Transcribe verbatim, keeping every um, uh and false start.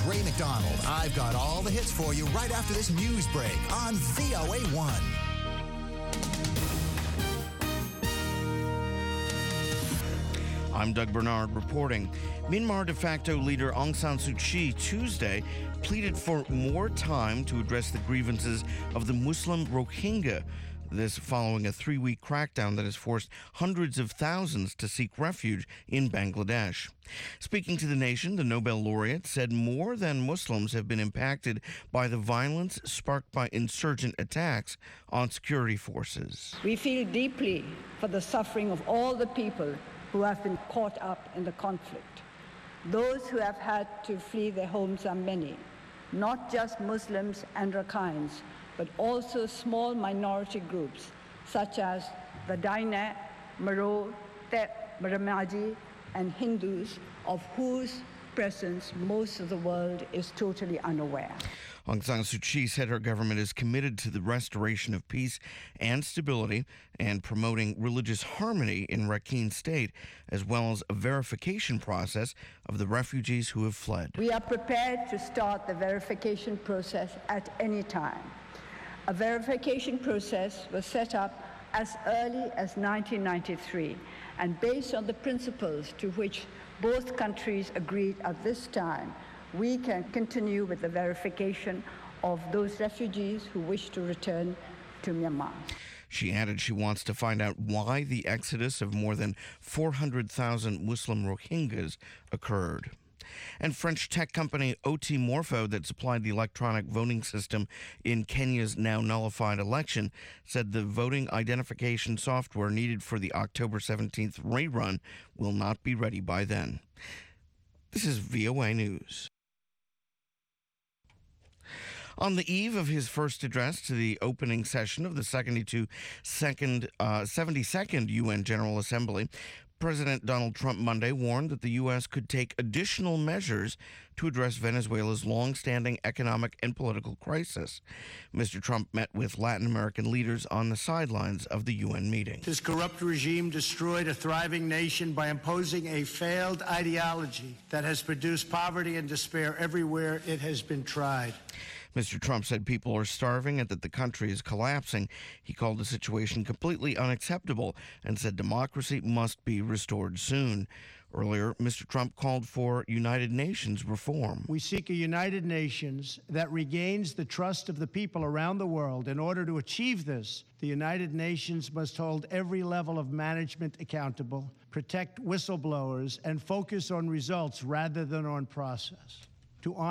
Ray McDonald. I've got all the hits for you right after this news break on V O A one. I'm Doug Bernard reporting. Myanmar de facto leader Aung San Suu Kyi Tuesday pleaded for more time to address the grievances of the Muslim Rohingya. This following a three-week crackdown that has forced hundreds of thousands to seek refuge in Bangladesh. Speaking to the nation, the Nobel laureate said more than Muslims have been impacted by the violence sparked by insurgent attacks on security forces. We feel deeply for the suffering of all the people who have been caught up in the conflict. Those who have had to flee their homes are many, not just Muslims and Rakhines, but also small minority groups such as the Daina, Maro, Tep, Maramaji, and Hindus, of whose presence most of the world is totally unaware. Aung San Suu Kyi said her government is committed to the restoration of peace and stability and promoting religious harmony in Rakhine State, as well as a verification process of the refugees who have fled. We are prepared to start the verification process at any time. A verification process was set up as early as nineteen ninety-three, and based on the principles to which both countries agreed at this time, we can continue with the verification of those refugees who wish to return to Myanmar. She added she wants to find out why the exodus of more than four hundred thousand Muslim Rohingyas occurred. And French tech company O T Morpho, that supplied the electronic voting system in Kenya's now nullified election, said the voting identification software needed for the October seventeenth rerun will not be ready by then. This is V O A News. On the eve of his first address to the opening session of the seventy-second, uh, seventy-second U N General Assembly, President Donald Trump Monday warned that the U S could take additional measures to address Venezuela's long-standing economic and political crisis. Mister Trump met with Latin American leaders on the sidelines of the U N meeting. This corrupt regime destroyed a thriving nation by imposing a failed ideology that has produced poverty and despair everywhere it has been tried. Mister Trump said people are starving and that the country is collapsing. He called the situation completely unacceptable and said democracy must be restored soon. Earlier, Mister Trump called for United Nations reform. We seek a United Nations that regains the trust of the people around the world. In order to achieve this, the United Nations must hold every level of management accountable, protect whistleblowers, and focus on results rather than on process. To